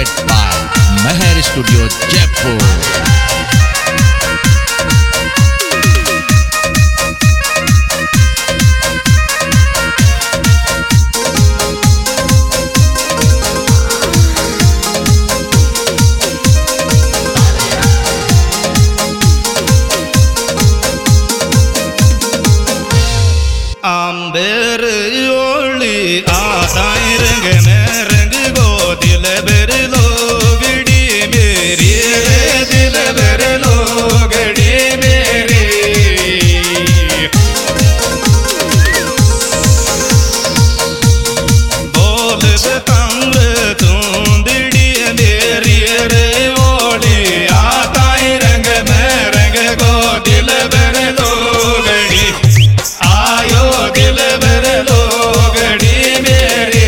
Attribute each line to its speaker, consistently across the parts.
Speaker 1: presented by Meher Studio Jaipur.
Speaker 2: Amber ओली आताई रंग में रंग गो दिल बेर लोगड़ी मेरी रे दिल बेर लोगड़ी मेरी बोल बताऊं तूंदड़ी मेरी रे ओली आताई रंग में रंग गो दिल बेर लोगड़ी आयो दिल भर लोगड़ी मेरी।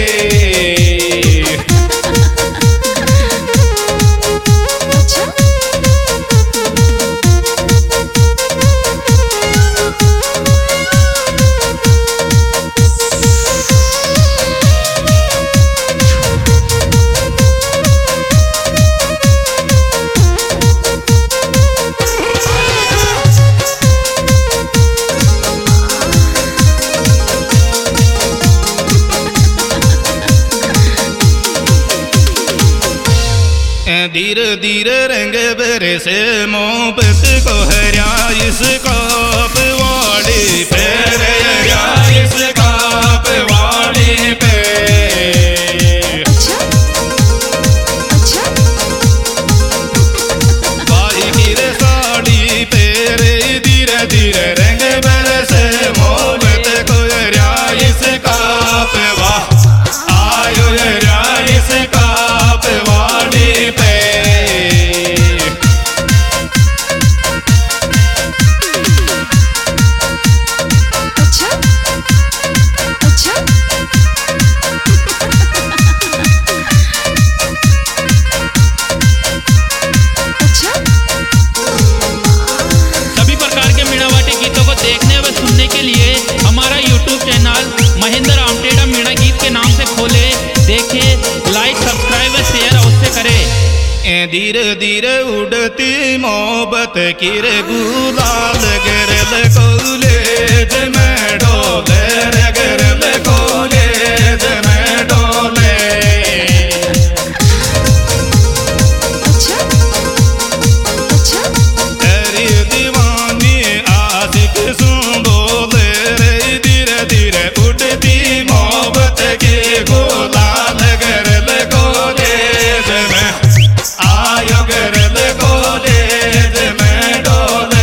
Speaker 2: धीरे धीरे रंग बरे से मोहब्बत को हरिया इस काप वाली पे हरिया इस काप वाली पे। भाई गिरे साड़ी पे रे धीरे धीरे रंग बरे से मोहब्बत को हरिया इस काप वा आयो हरिया इस काप वाली पे।
Speaker 3: सभी प्रकार के मीणावाटी गीतों को देखने व सुनने के लिए हमारा YouTube चैनल महेंद्र आमटेड़ा मीणा गीत के नाम से खोले, देखे, लाइक, सब्सक्राइब व शेयर अवश्य करें।
Speaker 2: धीरे धीरे उड़ती मोहब्बत की रे गुलाल गिरल कॉलेज में डोले रे गिरल कॉलेज में डोले। तेरी दीवानी आशिक सुन बोले रे धीरे धीरे उड़ती मोहब्बत की गुलाल गिरल कॉलेज में आयो गिरल कॉलेज में डोले।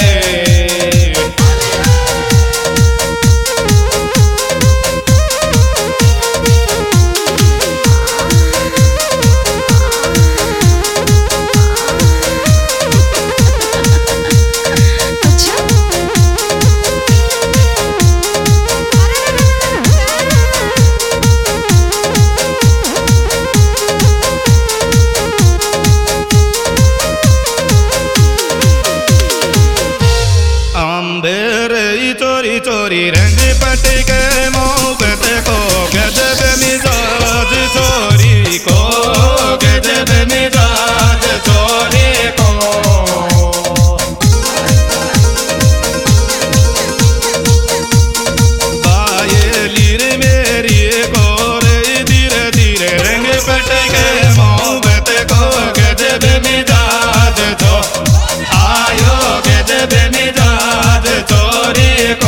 Speaker 2: आंबेर चोरी चोरी रंग पट के मोहब्बत को गजब मिजाज चोरी को गजब मिजाज चोरी को। बायली रे मेरी को रे धीरे धीरे रंग पट के मोहब्बत को गजब मिजाज जो आयो गजब मिजाज चोरी को।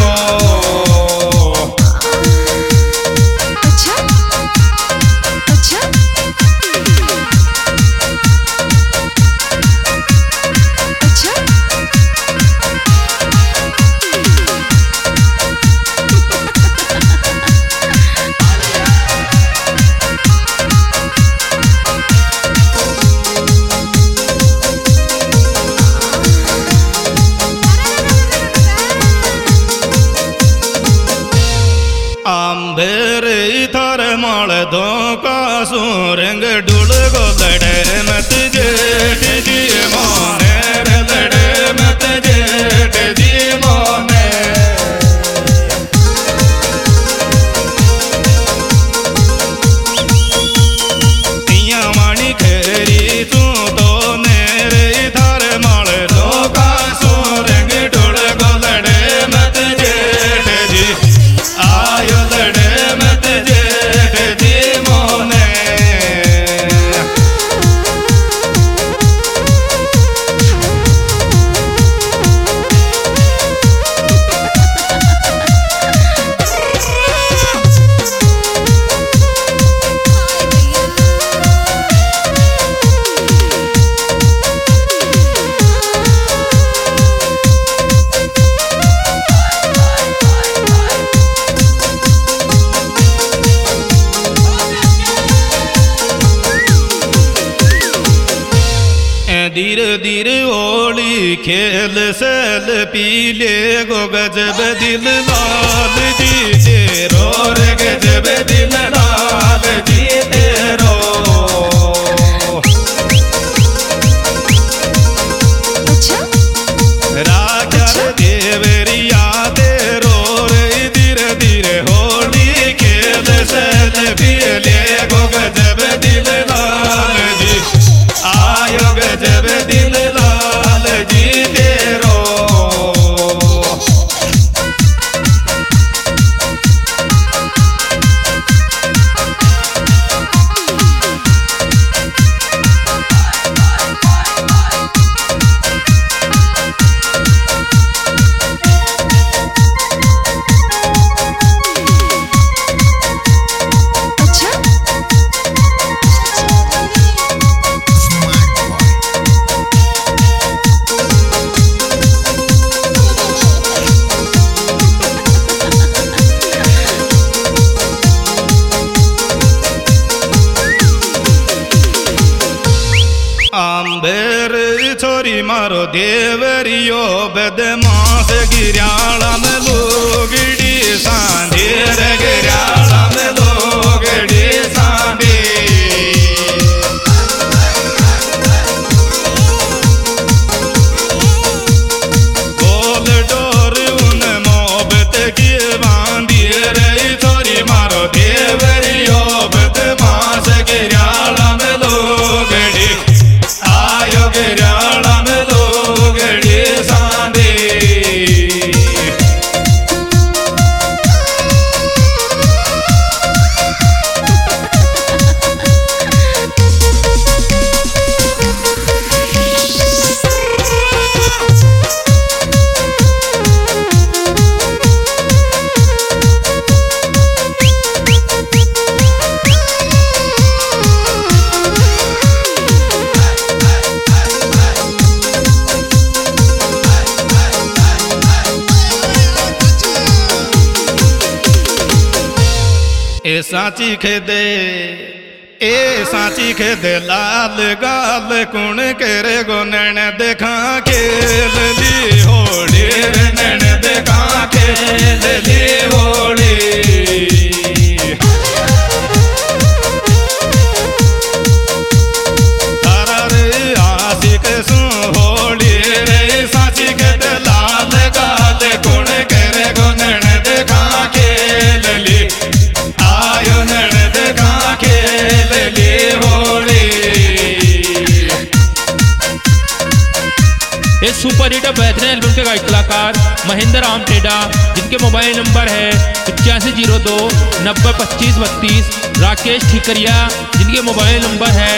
Speaker 2: आंबेर थर माल धोका सो रंग डुल गो लड़े मत जेठ जी मोने रे लड़े मत जेठ जी मोने। तिया माणी खे धीरे होली खेल सल पीले गो गजब दिल लाल जी तेरो रे गजब दिल लाल जी तेरो राजा देवरिया तेरो रे धीरे धीरे होली खेल सल पीले गो गजब दिल लाल जी आयो गजब दिल लाल जी तेरो आंबेर छोरी मारो देवरियो बदमाश गिरियाला में लोगड़ी सांधेर गिरियाला में लोगड़ी सांधे गोल डोर उन मोहब्बत की बांधी रे छोरी मारो देवरियो बदमाश गिरियाला में लोगड़ी आयो गिरियाला में लोगड़ी सांधे ए सांची खेदे लाल गाल कुण करे गो नैन देखा खेल ली होली नैन देखा खेल ली होली तारा रे आशिक सु होली रे सांची खेदे लाल गाल कुण करे गो नैन देखा खेल ली आयो नैन देखा खेल ली होली
Speaker 3: इस सुपर हिट बेहतरीन एल्बम के गायक कलाकार महेंद्र आमटेडा, जिनके मोबाइल नंबर है 8502902532, राकेश ठिकरिया, जिनके मोबाइल नंबर है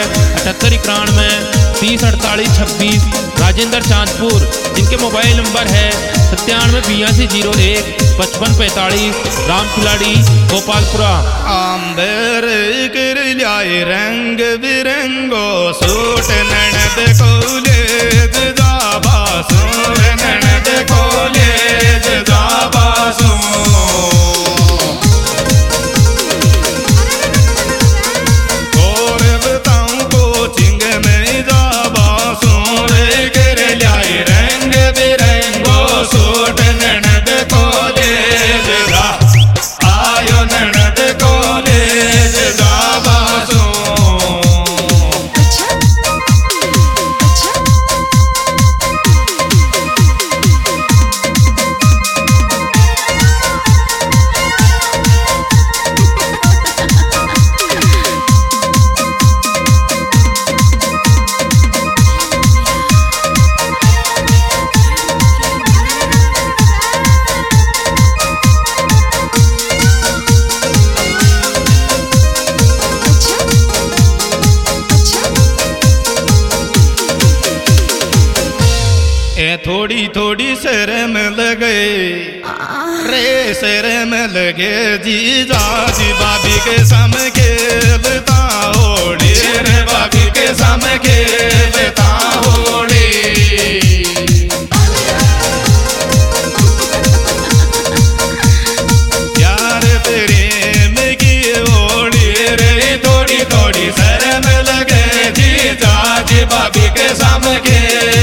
Speaker 3: 7891304826, राजेंद्र चांदपुर, जिनके मोबाइल नंबर है 9782015545, राम खिलाड़ी गोपालपुरा।
Speaker 2: आंबर कर लाए रंग बिरंगो सूट ननद कोले जाबासो ननद कोले जाबासो और बताऊं कोचिंग में जाबासो रे कर लाए रंग बिरंगो सूट ननद कोले जा आयो ननद कोले जाबासो थोड़ी थोड़ी शर्म लगे रे शर्म लगे जीजा जी भाभी के सम खेलता होली रे भाभी के सम खेलता होली यार प्रेम की होली रे थोड़ी थोड़ी शर्म लगे जीजा जी भाभी के सम खेल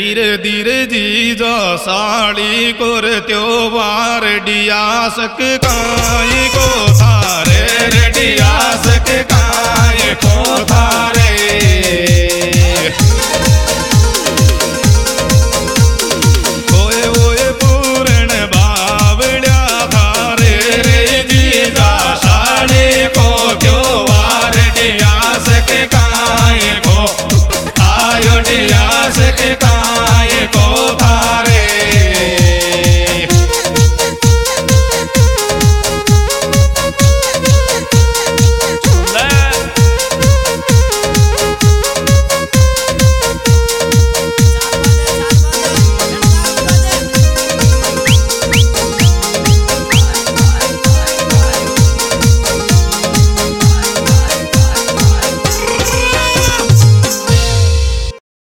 Speaker 2: धीरे धीरे जीजा साड़ी कोर त्योहार डिया सक काई को थारे